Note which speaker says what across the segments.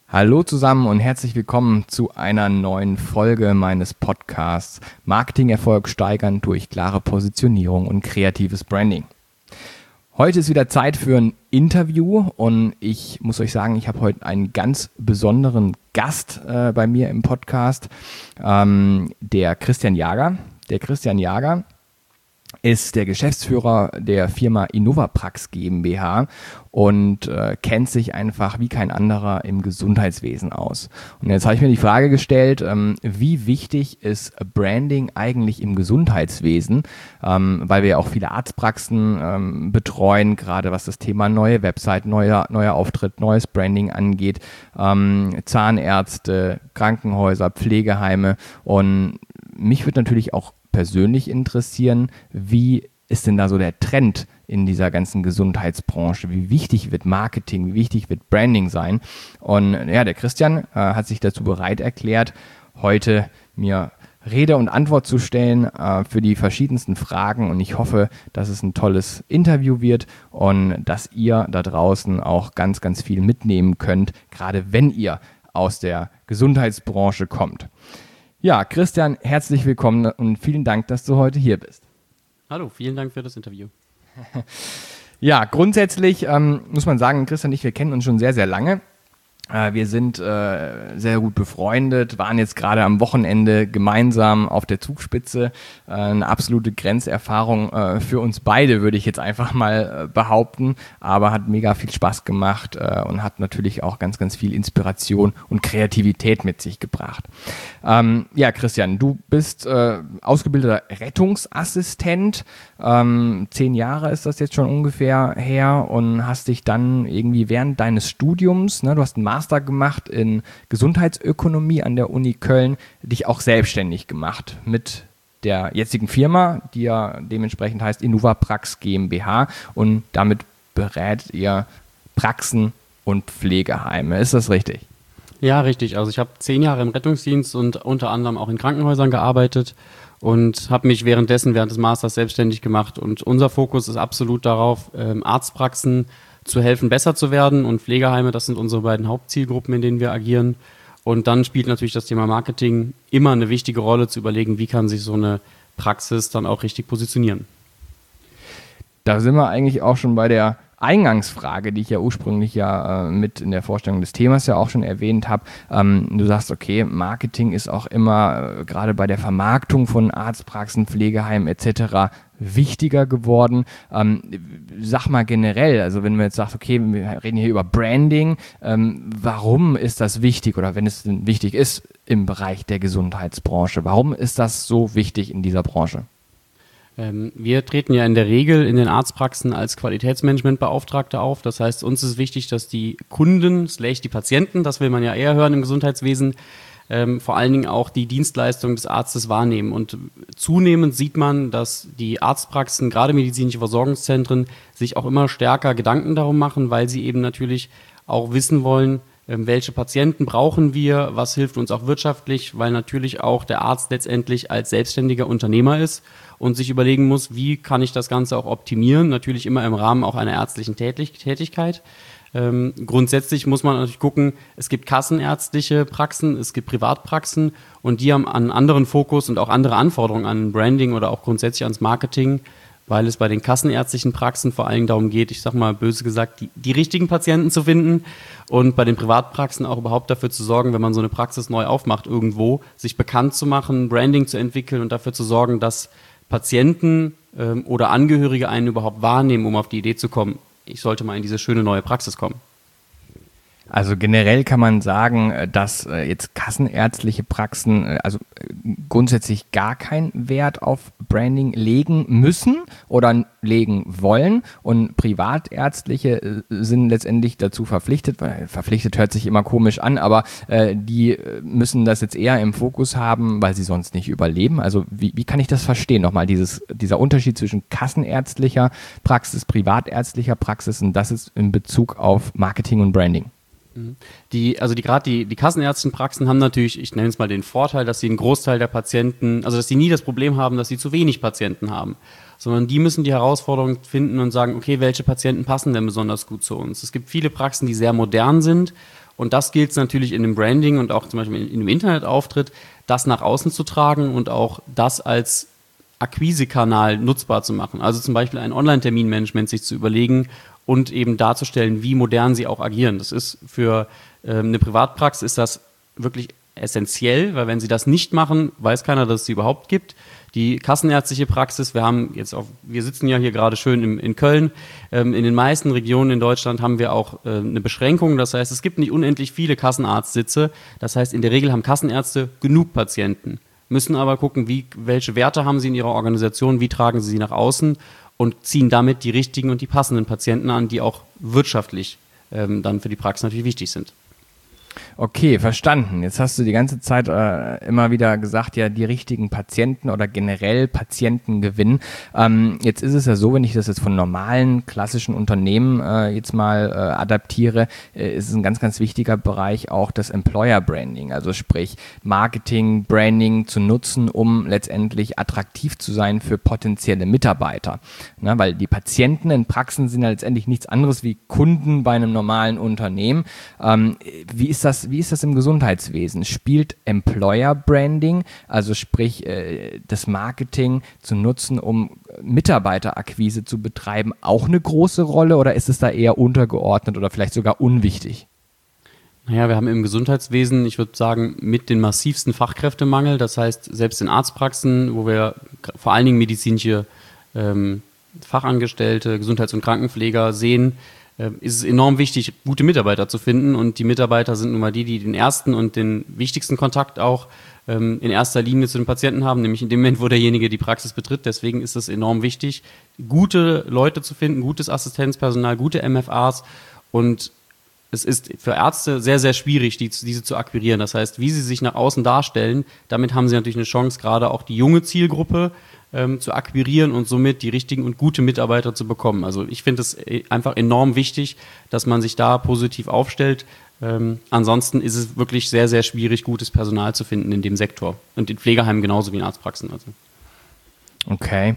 Speaker 1: Hallo zusammen und herzlich willkommen zu einer neuen Folge meines Podcasts Marketingerfolg steigern durch klare Positionierung und kreatives Branding. Heute ist wieder Zeit für ein Interview und ich muss euch sagen, ich habe heute einen ganz besonderen Gast bei mir im Podcast, der Christian Jager. Der Christian Jager ist der Geschäftsführer der Firma Innovaprax GmbH und kennt sich einfach wie kein anderer im Gesundheitswesen aus. Und jetzt habe ich mir die Frage gestellt, wie wichtig ist Branding eigentlich im Gesundheitswesen, weil wir ja auch viele Arztpraxen betreuen, gerade was das Thema neue Website, neuer Auftritt, neues Branding angeht, Zahnärzte, Krankenhäuser, Pflegeheime, und mich würde natürlich auch persönlich interessieren, wie ist denn da so der Trend in dieser ganzen Gesundheitsbranche? Wie wichtig wird Marketing, wie wichtig wird Branding sein? Und ja, der Christian hat sich dazu bereit erklärt, heute mir Rede und Antwort zu stellen für die verschiedensten Fragen, und ich hoffe, dass es ein tolles Interview wird und dass ihr da draußen auch ganz, ganz viel mitnehmen könnt, gerade wenn ihr aus der Gesundheitsbranche kommt. Ja, Christian, herzlich willkommen und vielen Dank, dass du heute hier bist.
Speaker 2: Hallo, vielen Dank für das Interview.
Speaker 1: Ja, grundsätzlich muss man sagen, Christian und ich, wir kennen uns schon sehr, sehr lange. Wir sind sehr gut befreundet, waren jetzt gerade am Wochenende gemeinsam auf der Zugspitze. Eine absolute Grenzerfahrung für uns beide, würde ich jetzt einfach mal behaupten, aber hat mega viel Spaß gemacht und hat natürlich auch ganz, ganz viel Inspiration und Kreativität mit sich gebracht. Ja, Christian, du bist ausgebildeter Rettungsassistent. 10 Jahre ist das jetzt schon ungefähr her, und hast dich dann irgendwie während deines Studiums, du hast einen Master gemacht in Gesundheitsökonomie an der Uni Köln, dich auch selbstständig gemacht mit der jetzigen Firma, die ja dementsprechend heißt Innovaprax GmbH, und damit berät ihr Praxen und Pflegeheime. Ist das richtig?
Speaker 2: Ja, richtig. Also ich habe 10 Jahre im Rettungsdienst und unter anderem auch in Krankenhäusern gearbeitet und habe mich während des Masters selbstständig gemacht. Und unser Fokus ist absolut darauf, Arztpraxen zu helfen, besser zu werden, und Pflegeheime, das sind unsere beiden Hauptzielgruppen, in denen wir agieren. Und dann spielt natürlich das Thema Marketing immer eine wichtige Rolle, zu überlegen, wie kann sich so eine Praxis dann auch richtig positionieren.
Speaker 1: Da sind wir eigentlich auch schon bei der Eingangsfrage, die ich ja ursprünglich mit in der Vorstellung des Themas ja auch schon erwähnt habe. Du sagst, okay, Marketing ist auch immer gerade bei der Vermarktung von Arztpraxen, Pflegeheimen etc. wichtiger geworden. Sag mal generell, also wenn man jetzt sagt, okay, wir reden hier über Branding, warum ist das wichtig, oder wenn es denn wichtig ist im Bereich der Gesundheitsbranche? Warum ist das so wichtig in dieser Branche?
Speaker 2: Wir treten ja in der Regel in den Arztpraxen als Qualitätsmanagementbeauftragte auf. Das heißt, uns ist wichtig, dass die Kunden, die Patienten, das will man ja eher hören im Gesundheitswesen, vor allen Dingen auch die Dienstleistung des Arztes wahrnehmen. Und zunehmend sieht man, dass die Arztpraxen, gerade medizinische Versorgungszentren, sich auch immer stärker Gedanken darum machen, weil sie eben natürlich auch wissen wollen, welche Patienten brauchen wir, was hilft uns auch wirtschaftlich, weil natürlich auch der Arzt letztendlich als selbstständiger Unternehmer ist und sich überlegen muss, wie kann ich das Ganze auch optimieren, natürlich immer im Rahmen auch einer ärztlichen Tätigkeit. Grundsätzlich muss man natürlich gucken, es gibt kassenärztliche Praxen, es gibt Privatpraxen, und die haben einen anderen Fokus und auch andere Anforderungen an Branding oder auch grundsätzlich ans Marketing, weil es bei den kassenärztlichen Praxen vor allem darum geht, ich sag mal böse gesagt, die richtigen Patienten zu finden, und bei den Privatpraxen auch überhaupt dafür zu sorgen, wenn man so eine Praxis neu aufmacht irgendwo, sich bekannt zu machen, Branding zu entwickeln und dafür zu sorgen, dass Patienten oder Angehörige einen überhaupt wahrnehmen, um auf die Idee zu kommen, ich sollte mal in diese schöne neue Praxis kommen.
Speaker 1: Also generell kann man sagen, dass jetzt kassenärztliche Praxen grundsätzlich gar keinen Wert auf Branding legen müssen oder legen wollen, und privatärztliche sind letztendlich dazu verpflichtet, weil verpflichtet hört sich immer komisch an, aber die müssen das jetzt eher im Fokus haben, weil sie sonst nicht überleben. Also wie kann ich das verstehen? Nochmal dieser Unterschied zwischen kassenärztlicher Praxis, privatärztlicher Praxis, und das ist in Bezug auf Marketing und Branding.
Speaker 2: Die kassenärztlichen Praxen haben natürlich, ich nenne es mal den Vorteil, dass sie einen Großteil der Patienten, also dass sie nie das Problem haben, dass sie zu wenig Patienten haben, sondern die müssen die Herausforderung finden und sagen, okay, welche Patienten passen denn besonders gut zu uns? Es gibt viele Praxen, die sehr modern sind Und das gilt natürlich in dem Branding und auch zum Beispiel in dem Internetauftritt, das nach außen zu tragen und auch das als Akquisekanal nutzbar zu machen. Also zum Beispiel ein Online-Terminmanagement sich zu überlegen und eben darzustellen, wie modern sie auch agieren. Das ist für eine Privatpraxis ist das wirklich essentiell, weil wenn sie das nicht machen, weiß keiner, dass es sie überhaupt gibt. Die kassenärztliche Praxis, wir sitzen ja hier gerade schön in Köln, in den meisten Regionen in Deutschland haben wir auch eine Beschränkung, das heißt, es gibt nicht unendlich viele Kassenarztsitze, das heißt, in der Regel haben Kassenärzte genug Patienten, müssen aber gucken, welche Werte haben sie in ihrer Organisation, wie tragen sie nach außen und ziehen damit die richtigen und die passenden Patienten an, die auch wirtschaftlich dann für die Praxis natürlich wichtig sind.
Speaker 1: Okay, verstanden. Jetzt hast du die ganze Zeit immer wieder gesagt, ja, die richtigen Patienten oder generell Patienten gewinnen. Jetzt ist es ja so, wenn ich das jetzt von normalen, klassischen Unternehmen jetzt mal adaptiere, ist es ein ganz, ganz wichtiger Bereich auch das Employer Branding, also sprich Marketing, Branding zu nutzen, um letztendlich attraktiv zu sein für potenzielle Mitarbeiter. Na, weil die Patienten in Praxen sind ja letztendlich nichts anderes wie Kunden bei einem normalen Unternehmen. Wie ist das im Gesundheitswesen? Spielt Employer Branding, also sprich das Marketing zu nutzen, um Mitarbeiterakquise zu betreiben, auch eine große Rolle oder ist es da eher untergeordnet oder vielleicht sogar unwichtig?
Speaker 2: Naja, wir haben im Gesundheitswesen, ich würde sagen, mit den massivsten Fachkräftemangel. Das heißt, selbst in Arztpraxen, wo wir vor allen Dingen medizinische Fachangestellte, Gesundheits- und Krankenpfleger sehen, ist es enorm wichtig, gute Mitarbeiter zu finden. Und die Mitarbeiter sind nun mal die den ersten und den wichtigsten Kontakt auch in erster Linie zu den Patienten haben, nämlich in dem Moment, wo derjenige die Praxis betritt. Deswegen ist es enorm wichtig, gute Leute zu finden, gutes Assistenzpersonal, gute MFAs. Und es ist für Ärzte sehr, sehr schwierig, diese zu akquirieren. Das heißt, wie sie sich nach außen darstellen, damit haben sie natürlich eine Chance, gerade auch die junge Zielgruppe zu akquirieren und somit die richtigen und gute Mitarbeiter zu bekommen. Also ich finde es einfach enorm wichtig, dass man sich da positiv aufstellt. Ansonsten ist es wirklich sehr, sehr schwierig, gutes Personal zu finden in dem Sektor. Und in Pflegeheimen genauso wie in Arztpraxen. Also.
Speaker 1: Okay.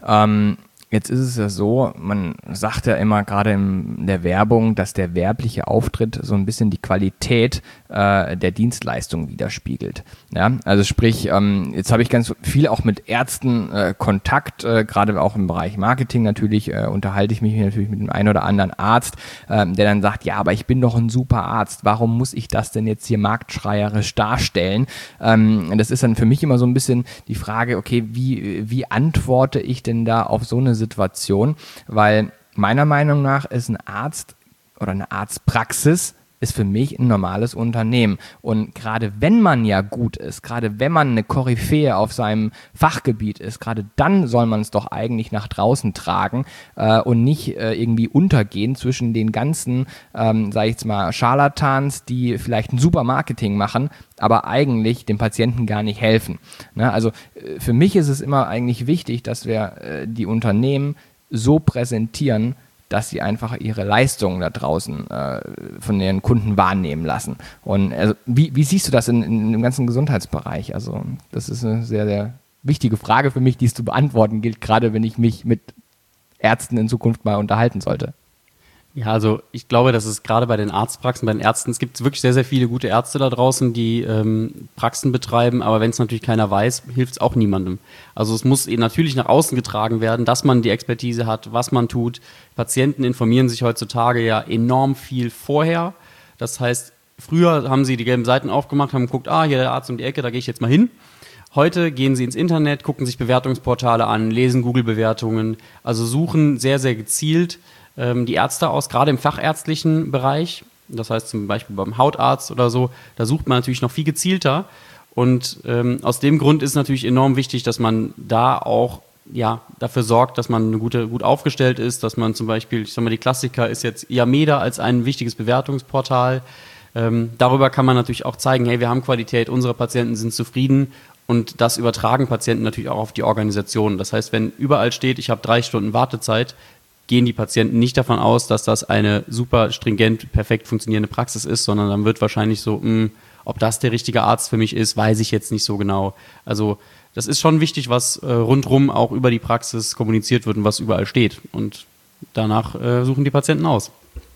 Speaker 1: Jetzt ist es ja so, man sagt ja immer gerade in der Werbung, dass der werbliche Auftritt so ein bisschen die Qualität der Dienstleistung widerspiegelt. Ja, also sprich, jetzt habe ich ganz viel auch mit Ärzten Kontakt, gerade auch im Bereich Marketing natürlich, unterhalte ich mich natürlich mit dem einen oder anderen Arzt, der dann sagt, ja, aber ich bin doch ein super Arzt, warum muss ich das denn jetzt hier marktschreierisch darstellen? Das ist dann für mich immer so ein bisschen die Frage, okay, wie antworte ich denn da auf so eine Situation, weil meiner Meinung nach ist ein Arzt oder eine Arztpraxis ist für mich ein normales Unternehmen. Und gerade wenn man ja gut ist, gerade wenn man eine Koryphäe auf seinem Fachgebiet ist, gerade dann soll man es doch eigentlich nach draußen tragen und nicht irgendwie untergehen zwischen den ganzen, sage ich jetzt mal, Scharlatans, die vielleicht ein super Marketing machen, aber eigentlich dem Patienten gar nicht helfen. Ne? Also für mich ist es immer eigentlich wichtig, dass wir die Unternehmen so präsentieren, dass sie einfach ihre Leistungen da draußen von ihren Kunden wahrnehmen lassen. Und also, wie siehst du das in dem ganzen Gesundheitsbereich? Also das ist eine sehr, sehr wichtige Frage für mich, die es zu beantworten gilt, gerade wenn ich mich mit Ärzten in Zukunft mal unterhalten sollte.
Speaker 2: Ja, also ich glaube, dass es gerade bei den Arztpraxen, bei den Ärzten, es gibt wirklich sehr, sehr viele gute Ärzte da draußen, die Praxen betreiben, aber wenn es natürlich keiner weiß, hilft es auch niemandem. Also es muss natürlich nach außen getragen werden, dass man die Expertise hat, was man tut. Patienten informieren sich heutzutage ja enorm viel vorher. Das heißt, früher haben sie die gelben Seiten aufgemacht, haben geguckt, hier der Arzt um die Ecke, da gehe ich jetzt mal hin. Heute gehen sie ins Internet, gucken sich Bewertungsportale an, lesen Google-Bewertungen, also suchen sehr, sehr gezielt die Ärzte aus, gerade im fachärztlichen Bereich, das heißt zum Beispiel beim Hautarzt oder so, da sucht man natürlich noch viel gezielter und aus dem Grund ist natürlich enorm wichtig, dass man da auch dafür sorgt, dass man gut aufgestellt ist, dass man zum Beispiel, ich sag mal, die Klassiker ist jetzt Yameda als ein wichtiges Bewertungsportal, darüber kann man natürlich auch zeigen, hey, wir haben Qualität, unsere Patienten sind zufrieden und das übertragen Patienten natürlich auch auf die Organisation. Das heißt, wenn überall steht, ich habe 3 Stunden Wartezeit, gehen die Patienten nicht davon aus, dass das eine super stringent, perfekt funktionierende Praxis ist, sondern dann wird wahrscheinlich so, ob das der richtige Arzt für mich ist, weiß ich jetzt nicht so genau. Also das ist schon wichtig, was rundrum auch über die Praxis kommuniziert wird und was überall steht. Und danach suchen die Patienten aus.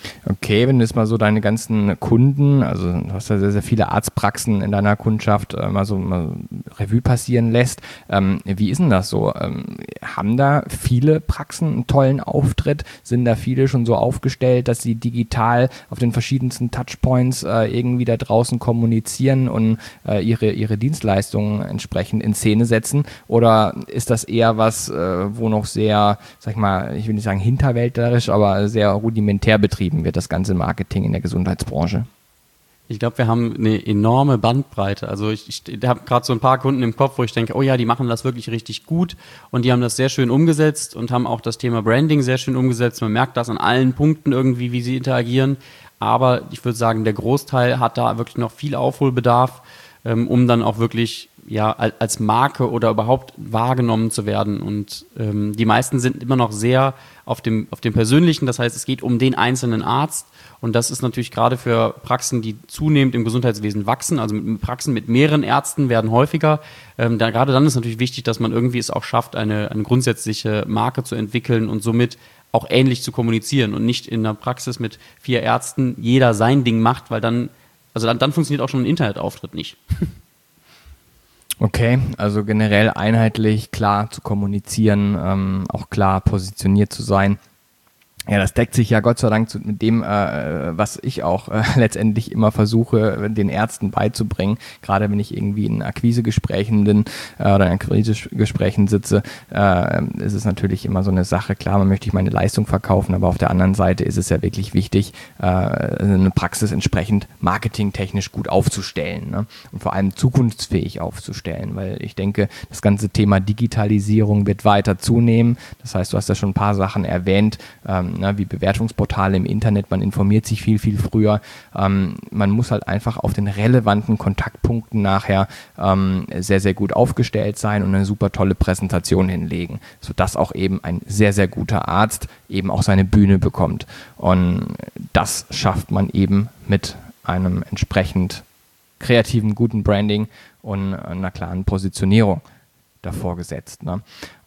Speaker 1: Okay, wenn du jetzt mal so deine ganzen Kunden, also du hast ja sehr, sehr viele Arztpraxen in deiner Kundschaft, mal Revue passieren lässt, wie ist denn das so? Haben da viele Praxen einen tollen Auftritt? Sind da viele schon so aufgestellt, dass sie digital auf den verschiedensten Touchpoints irgendwie da draußen kommunizieren und ihre Dienstleistungen entsprechend in Szene setzen? Oder ist das eher was, wo noch sehr, sag ich mal, ich will nicht sagen hinterwäldlerisch, aber sehr rudimentär betrieben wird, das ganze Marketing in der Gesundheitsbranche?
Speaker 2: Ich glaube, wir haben eine enorme Bandbreite. Also ich habe gerade so ein paar Kunden im Kopf, wo ich denke, oh ja, die machen das wirklich richtig gut und die haben das sehr schön umgesetzt und haben auch das Thema Branding sehr schön umgesetzt. Man merkt das an allen Punkten irgendwie, wie sie interagieren. Aber ich würde sagen, der Großteil hat da wirklich noch viel Aufholbedarf, um dann auch wirklich als Marke oder überhaupt wahrgenommen zu werden. Und die meisten sind immer noch sehr auf dem Persönlichen. Das heißt, es geht um den einzelnen Arzt. Und das ist natürlich gerade für Praxen, die zunehmend im Gesundheitswesen wachsen, also mit Praxen mit mehreren Ärzten werden häufiger. Gerade dann ist natürlich wichtig, dass man irgendwie es auch schafft, eine grundsätzliche Marke zu entwickeln und somit auch ähnlich zu kommunizieren und nicht in einer Praxis mit 4 Ärzten jeder sein Ding macht, weil dann funktioniert auch schon ein Internetauftritt nicht.
Speaker 1: Okay, also generell einheitlich, klar zu kommunizieren, auch klar positioniert zu sein. Ja, das deckt sich ja Gott sei Dank mit dem, was ich auch letztendlich immer versuche, den Ärzten beizubringen. Gerade wenn ich irgendwie in Akquisegesprächen bin oder in Akquisegesprächen sitze, ist es natürlich immer so eine Sache. Klar, man möchte meine Leistung verkaufen, aber auf der anderen Seite ist es ja wirklich wichtig, eine Praxis entsprechend marketingtechnisch gut aufzustellen, ne? Und vor allem zukunftsfähig aufzustellen, weil ich denke, das ganze Thema Digitalisierung wird weiter zunehmen. Das heißt, du hast ja schon ein paar Sachen erwähnt, wie Bewertungsportale im Internet, man informiert sich viel, viel früher. Man muss halt einfach auf den relevanten Kontaktpunkten nachher sehr, sehr gut aufgestellt sein und eine super tolle Präsentation hinlegen, sodass auch eben ein sehr, sehr guter Arzt eben auch seine Bühne bekommt. Und das schafft man eben mit einem entsprechend kreativen, guten Branding und einer klaren Positionierung davor gesetzt. Ne?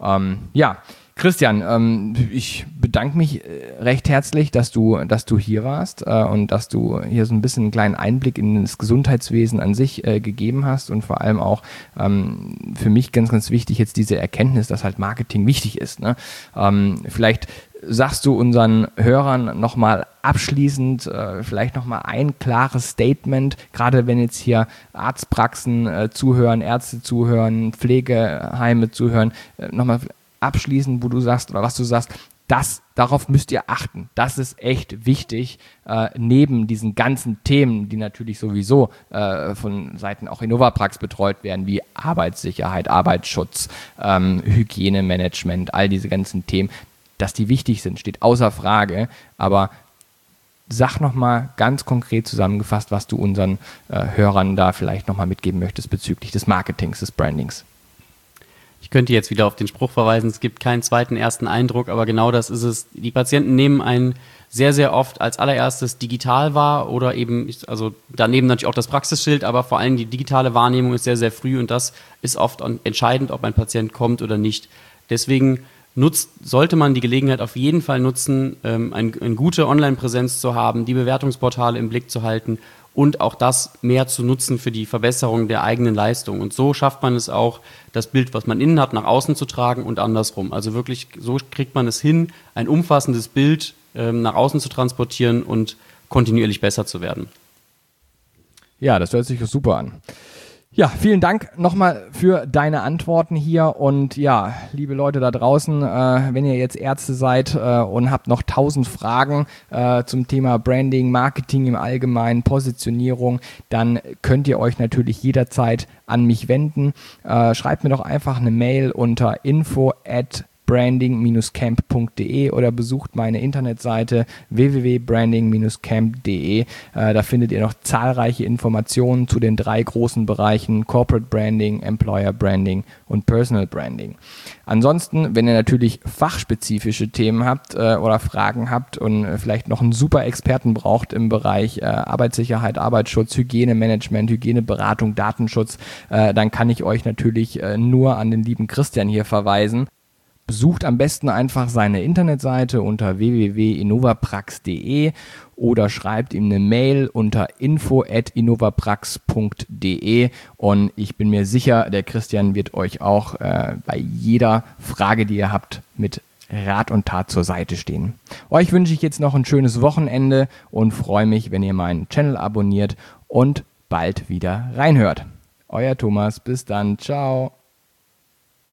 Speaker 1: Christian, ich bedanke mich recht herzlich, dass du hier warst und dass du hier so ein bisschen einen kleinen Einblick in das Gesundheitswesen an sich gegeben hast und vor allem auch für mich ganz, ganz wichtig jetzt diese Erkenntnis, dass halt Marketing wichtig ist. Ne? Vielleicht sagst du unseren Hörern nochmal abschließend vielleicht nochmal ein klares Statement, gerade wenn jetzt hier Arztpraxen zuhören, Ärzte zuhören, Pflegeheime zuhören, nochmal abschließend, wo du sagst oder was du sagst, darauf müsst ihr achten. Das ist echt wichtig, neben diesen ganzen Themen, die natürlich sowieso von Seiten auch Innovaprax betreut werden, wie Arbeitssicherheit, Arbeitsschutz, Hygienemanagement, all diese ganzen Themen, dass die wichtig sind, steht außer Frage, aber sag nochmal ganz konkret zusammengefasst, was du unseren Hörern da vielleicht nochmal mitgeben möchtest bezüglich des Marketings, des Brandings.
Speaker 2: Ich könnte jetzt wieder auf den Spruch verweisen, es gibt keinen zweiten ersten Eindruck, aber genau das ist es. Die Patienten nehmen einen sehr, sehr oft als allererstes digital wahr oder eben, also daneben natürlich auch das Praxisschild, aber vor allem die digitale Wahrnehmung ist sehr, sehr früh und das ist oft entscheidend, ob ein Patient kommt oder nicht. Deswegen sollte man die Gelegenheit auf jeden Fall nutzen, eine gute Online-Präsenz zu haben, die Bewertungsportale im Blick zu halten und auch das mehr zu nutzen für die Verbesserung der eigenen Leistung. Und so schafft man es auch, das Bild, was man innen hat, nach außen zu tragen und andersrum. Also wirklich, so kriegt man es hin, ein umfassendes Bild nach außen zu transportieren und kontinuierlich besser zu werden.
Speaker 1: Ja, das hört sich super an. Ja, vielen Dank nochmal für deine Antworten hier und ja, liebe Leute da draußen, wenn ihr jetzt Ärzte seid und habt noch 1000 Fragen zum Thema Branding, Marketing im Allgemeinen, Positionierung, dann könnt ihr euch natürlich jederzeit an mich wenden. Schreibt mir doch einfach eine Mail unter info@branding-camp.de oder besucht meine Internetseite www.branding-camp.de. Da findet ihr noch zahlreiche Informationen zu den 3 großen Bereichen Corporate Branding, Employer Branding und Personal Branding. Ansonsten, wenn ihr natürlich fachspezifische Themen habt oder Fragen habt und vielleicht noch einen super Experten braucht im Bereich Arbeitssicherheit, Arbeitsschutz, Hygienemanagement, Hygieneberatung, Datenschutz, dann kann ich euch natürlich nur an den lieben Christian hier verweisen. Besucht am besten einfach seine Internetseite unter www.innovaprax.de oder schreibt ihm eine Mail unter info@innovaprax.de und ich bin mir sicher, der Christian wird euch auch bei jeder Frage, die ihr habt, mit Rat und Tat zur Seite stehen. Euch wünsche ich jetzt noch ein schönes Wochenende und freue mich, wenn ihr meinen Channel abonniert und bald wieder reinhört. Euer Thomas, bis dann, ciao.